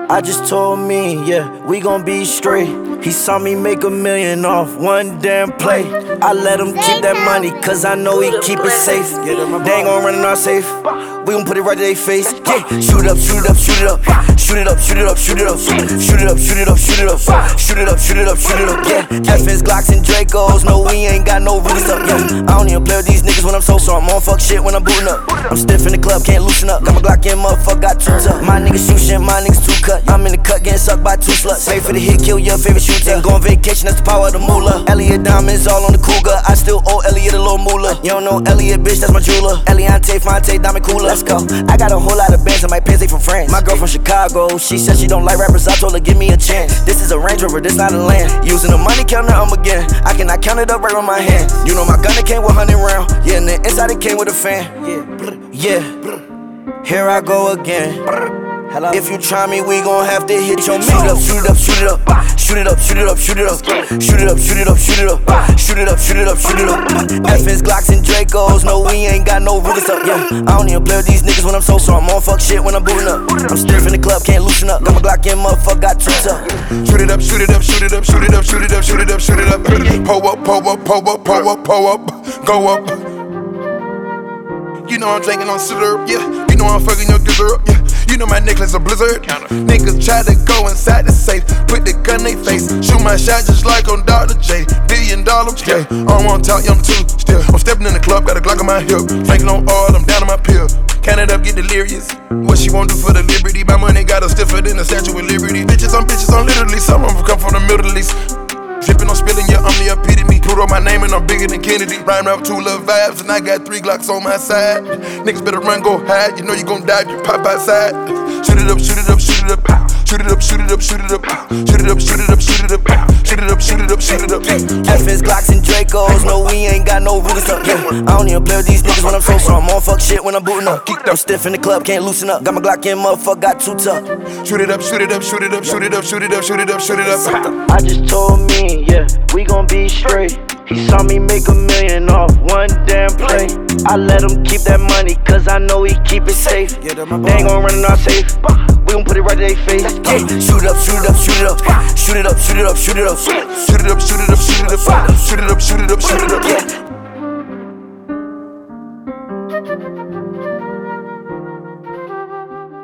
I just told me, yeah, we gon' be straight. He saw me make $1 million off one damn play. I let him keep that money, cause I know he keep it safe. They ain't gon' run in our safe. We gon' put it right to their face. Yeah, shoot it up, shoot it up, shoot it up. Shoot it up, shoot it up, shoot it up. Shoot it up, shoot it up, shoot it up. Shoot it up, shoot it up, shoot it up. Yeah, FS, Glocks, and Dracos. No, we ain't got no rules up. Yeah, I don't even play with these niggas when I'm so I'm on fuck shit when I'm booting up. I'm stiff in the club, can't loosen up. Got my Glock in, motherfucker, got two up. My niggas shoot shit, my niggas too cut. I'm in the cut, getting sucked by 2 sluts. Pay for the hit, kill your favorite shooter. And go on vacation, that's the power of the moolah. Elliot diamonds all on the cougar. I still owe Elliot a little moolah. You don't know Elliot, bitch, that's my jeweler. Eliante, Fonte, diamond cooler. Let's go. I got a whole lot of bands on my pants, they from France. My girl from Chicago, she said she don't like rappers. I told her, give me a chance. This is a Range Rover, this not a land. Using the money counter, again. I cannot count it up right on my hand. You know my gun, it came with 100 round. Yeah, and the inside it came with a fan. Yeah, here I go again. If you try me, we gon' have to hit your shoot up, shoot it up, shoot it up. Shoot it up, shoot it up, shoot it up. Shoot it up, shoot it up, shoot it up. Shoot it up, shoot it up, shoot it up. FS, Glocks, and Dracos. No, we ain't got no rules up. Yeah, I don't even play with these niggas when I'm so I'm on fuck shit when I'm booting up. I'm stiff in the club, can't loosen up. Got my Glock in, motherfucker, got 2 up. Shoot it up, shoot it up, shoot it up, shoot it up, shoot it up, shoot it up, shoot it up. Pull up, pull up, pull up, pull up, pull up, go up. You know I'm drinking on syrup, yeah. You know I'm fucking your gizzard, yeah. You know my necklace a blizzard. Niggas try to go inside the safe, put the gun in their face. Shoot my shot just like on Dr. J. $1 billion, yeah. I don't wanna talk, I'm too still. I'm stepping in the club, got a Glock on my hip. Drinking on oil, I'm down on my pill. Count it up, get delirious. What she won't do for the liberty? My money got her stiffer than the Statue of Liberty. Bitches on literally. Some of them come from the Middle East. Drippin' on spillin', yeah, I'm the epitome. Put on my name and I'm bigger than Kennedy. Rhyme rap 2 little vibes and I got 3 Glocks on my side. Niggas better run, go hide. You know you gon' die if you pop outside. Shoot it up, shoot it up, shoot it up. Shoot it up, shoot it up, shoot it up. Shoot it up, shoot it up, shoot it up. Shoot it up, shoot it up, shoot it up. FS, Glocks, and Dracos. No, we ain't got no rules up. Yeah, I don't even play with these niggas when I'm so I'm on fuck shit when I'm booting up. I'm stiff in the club, can't loosen up. Got my Glock in, motherfucker, got 2 up. Shoot it up, shoot it up, shoot it up, shoot it up, shoot it up, shoot it up, shoot it up. I just told me, yeah, we gon' be straight. He saw me make $1 million off one damn play. I let him keep that money, cause I know he keep it safe. They ain't gon' run in our safe. We gon' put it right to their face. Yeah, shoot it up, shoot it up, shoot it up. Shoot it up, shoot it up, shoot it up. Shoot it up, shoot it up, shoot it up. Shoot it up, shoot it up, shoot it up. Yeah.